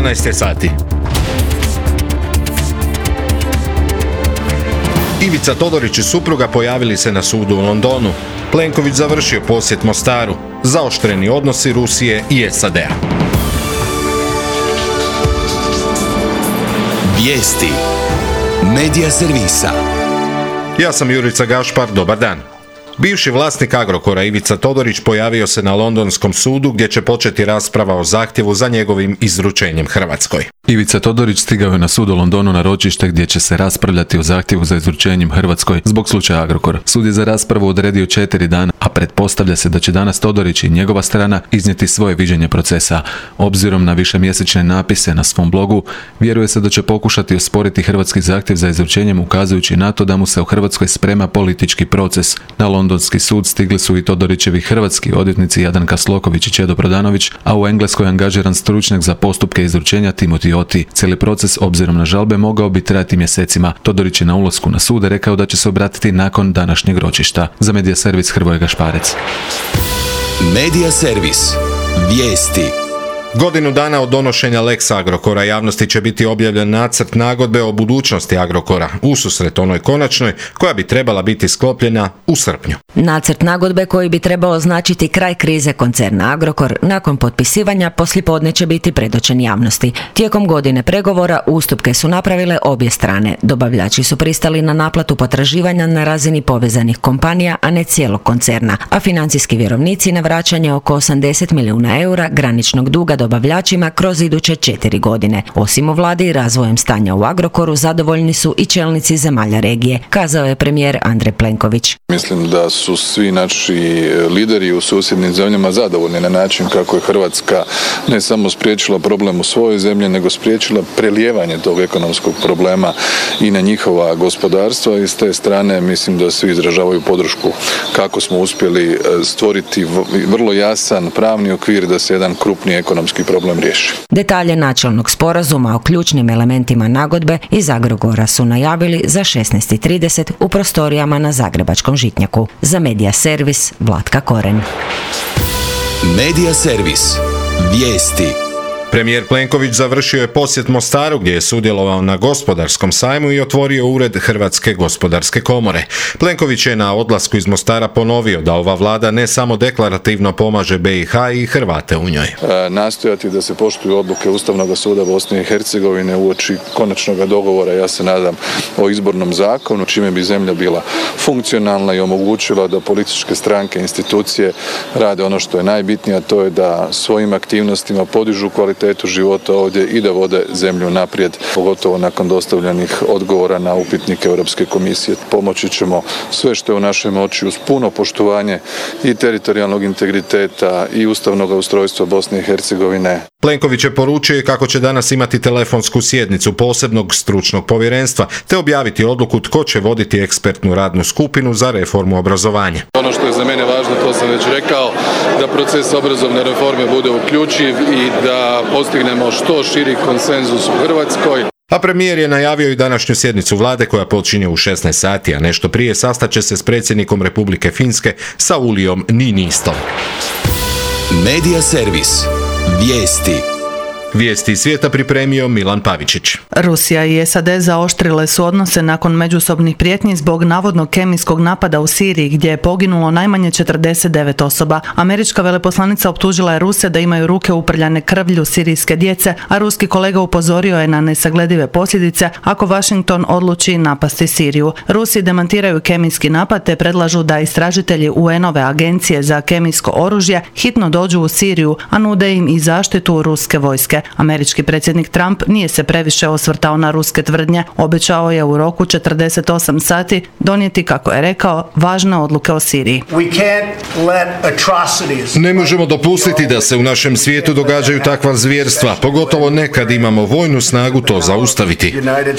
12 sati. Ivica Todorić i supruga pojavili se na sudu u Londonu. Plenković završio posjet Mostaru. Zaoštreni odnosi Rusije i SAD-a. Vijesti Medija servisa. Ja sam Jurica Gašpar, dobar dan. Bivši vlasnik Agrokora Ivica Todorić pojavio se na londonskom sudu gdje će početi rasprava o zahtjevu za njegovim izručenjem Hrvatskoj. Ivica Todorić stigao je na sud u Londonu na ročište gdje će se raspravljati o zahtjevu za izručenjem Hrvatskoj zbog slučaja Agrokor. Sud je za raspravu odredio 4 dana, a pretpostavlja se da će danas Todorić i njegova strana iznijeti svoje viđenje procesa. Obzirom na višemjesečne napise na svom blogu, vjeruje se da će pokušati osporiti hrvatski zahtjev za izručenjem, ukazujući na to da mu se u Hrvatskoj sprema politički proces. Na londonski sud stigli su i Todorićevi hrvatski odvjetnici Jadranka Sloković i Čedo Prodanović, a u Engleskoj je angažiran stručnjak za postupke izručenja Timothy Oti. Cijeli proces, obzirom na žalbe, mogao bi trajati mjesecima. Todorić je na ulasku na sud rekao da će se obratiti nakon današnjeg ročišta. Za Medija servis Hrvoje Gašparec. Medija servis. Vijesti. Godinu dana od donošenja Lex Agrokora javnosti će biti objavljen nacrt nagodbe o budućnosti Agrokora, ususret onoj konačnoj koja bi trebala biti sklopljena u srpnju. Nacrt nagodbe koji bi trebao označiti kraj krize koncerna Agrokor nakon potpisivanja poslijepodne će biti predočen javnosti. Tijekom godine pregovora ustupke su napravile obje strane. Dobavljači su pristali na naplatu potraživanja na razini povezanih kompanija, a ne cijelog koncerna, a financijski vjerovnici na vraćanje oko 80 milijuna eura graničnog duga dobavljačima kroz iduće 4 godine. Osim u vladi i razvojem stanja u Agrokoru zadovoljni su i čelnici zemalja regije, kazao je premijer Andrej Plenković. Mislim da su svi naši lideri u susjednim zemljama zadovoljni na način kako je Hrvatska ne samo spriječila problem u svojoj zemlji, nego spriječila prelijevanje tog ekonomskog problema i na njihova gospodarstva. I s te strane mislim da svi izražavaju podršku kako smo uspjeli stvoriti vrlo jasan pravni okvir da se jedan krupni ekonomski problem riješi. Detalje načelnog sporazuma o ključnim elementima nagodbe iz Agrokora su najavili za 16:30 u prostorijama na Zagrebačkom Žitnjaku. Za Medija servis Vlatka Koren. Medija servis. Vijesti. Premijer Plenković završio je posjet Mostaru gdje je sudjelovao na gospodarskom sajmu i otvorio ured Hrvatske gospodarske komore. Plenković je na odlasku iz Mostara ponovio da ova vlada ne samo deklarativno pomaže BiH i Hrvate u njoj. Nastojati da se poštuju odluke Ustavnog suda Bosne i Hercegovine uoči konačnog dogovora, ja se nadam, o izbornom zakonu, čime bi zemlja bila funkcionalna i omogućila da političke stranke, institucije rade ono što je najbitnije, a to je da svojim aktivnostima podižu kvalitetu života ovdje i da vode zemlju naprijed, pogotovo nakon dostavljenih odgovora na upitnike Europske komisije. Pomoći ćemo sve što je u našoj moći uz puno poštovanje i teritorijalnog integriteta i ustavnog ustrojstva Bosne i Hercegovine. Plenković je poručio kako će danas imati telefonsku sjednicu posebnog stručnog povjerenstva te objaviti odluku tko će voditi ekspertnu radnu skupinu za reformu obrazovanja. Ono što je za mene važno, to sam već rekao, da proces obrazovne reforme bude uključiv i da postignemo što širi konsenzus u Hrvatskoj. A premijer je najavio i današnju sjednicu vlade koja počinje u 16 sati, a nešto prije sastaće se s predsjednikom Republike Finske Saulijom Niinistom. Medija servis. Vijesti. Vijesti iz svijeta pripremio Milan Pavičić. Rusija i SAD zaoštrile su odnose nakon međusobnih prijetnji zbog navodnog kemijskog napada u Siriji gdje je poginulo najmanje 49 osoba. Američka veleposlanica optužila je Ruse da imaju ruke uprljane krvlju sirijske djece, a ruski kolega upozorio je na nesagledive posljedice ako Washington odluči napasti Siriju. Rusi demantiraju kemijski napad te predlažu da istražitelji UN-ove agencije za kemijsko oružje hitno dođu u Siriju, a nude im i zaštitu ruske vojske. Američki predsjednik Trump nije se previše osvrtao na ruske tvrdnje. Obećao je u roku 48 sati donijeti, kako je rekao, važne odluke o Siriji. Ne možemo dopustiti da se u našem svijetu događaju takva zvjerstva, pogotovo ne kad imamo vojnu snagu to zaustaviti.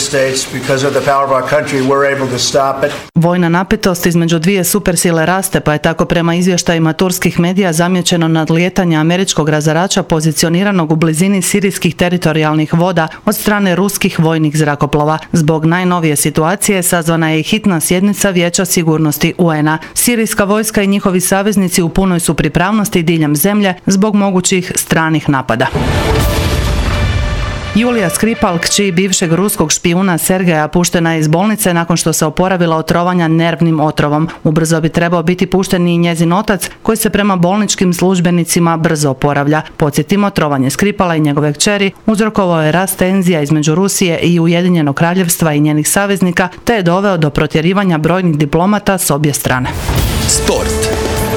Vojna napetost između dvije supersile raste, pa je tako prema izvještajima turskih medija zamijećeno nadlijetanje američkog razarača pozicioniranog u blizini sirijskih teritorijalnih voda od strane ruskih vojnih zrakoplova. Zbog najnovije situacije sazvana je i hitna sjednica Vijeća sigurnosti UN-a. Sirijska vojska i njihovi saveznici u punoj su pripravnosti diljem zemlje zbog mogućih stranih napada. Julija Skripal, kći bivšeg ruskog špijuna Sergeja, puštena je iz bolnice nakon što se oporavila od trovanja nervnim otrovom. Ubrzo bi trebao biti pušten i njezin otac, koji se prema bolničkim službenicima brzo oporavlja. Podsjetimo, trovanje Skripala i njegove kćeri uzrokovao je rast tenzija između Rusije i Ujedinjenog kraljevstva i njenih saveznika, te je doveo do protjerivanja brojnih diplomata s obje strane. Sport.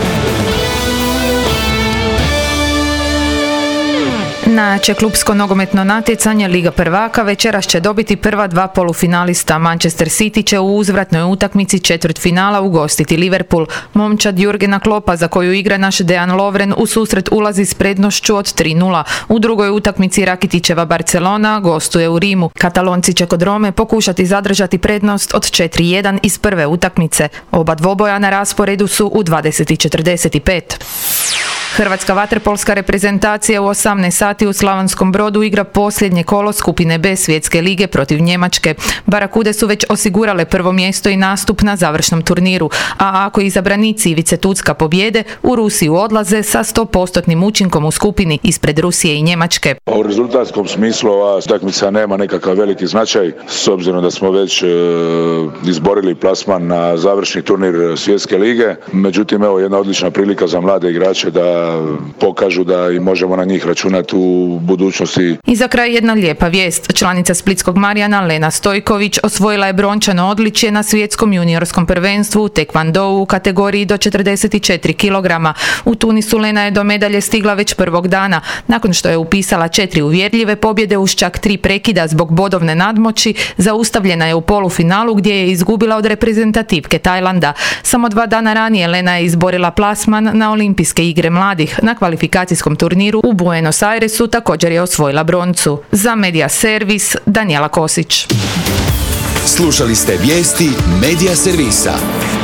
Najjače klupsko nogometno natjecanje Liga prvaka večeras će dobiti prva dva polufinalista. Manchester City će u uzvratnoj utakmici četvrtfinala ugostiti Liverpool. Momčad Jurgena Kloppa, za koju igra naš Dejan Lovren, u susret ulazi s prednošću od 3:0. U drugoj utakmici Rakitićeva Barcelona gostuje u Rimu. Katalonci će kod Rome pokušati zadržati prednost od 4:1 iz prve utakmice. Oba dvoboja na rasporedu su u 20:45. Hrvatska vaterpolska reprezentacija u 18 sati u Slavonskom Brodu igra posljednje kolo skupine B Svjetske lige protiv Njemačke. Barakude su već osigurale prvo mjesto i nastup na završnom turniru, a ako izabranici Ivice Tucka pobjede, u Rusiju odlaze sa 100% učinkom u skupini ispred Rusije i Njemačke. U rezultatskom smislu ova utakmica nema nekakav veliki značaj, s obzirom da smo već izborili plasman na završni turnir Svjetske lige. Međutim, evo jedna odlična prilika za mlade igrače da pokažu da i možemo na njih računati u budućnosti. I za kraj jedna lijepa vijest. Članica splitskog Marijana Lena Stojković osvojila je brončano odličje na svjetskom juniorskom prvenstvu u tekvandou u kategoriji do 44 kg. U Tunisu Lena je do medalje stigla već prvog dana, nakon što je upisala 4 uvjerljive pobjede uz čak 3 prekida zbog bodovne nadmoći. Zaustavljena je u polufinalu gdje je izgubila od reprezentativke Tajlanda. Samo 2 dana ranije Lena je izborila plasman na Olimpijske igre mladih. Na kvalifikacijskom turniru u Buenos Airesu također je osvojila broncu. Za Media Servis, Danijela Kosić. Slušali ste vijesti Media Servisa.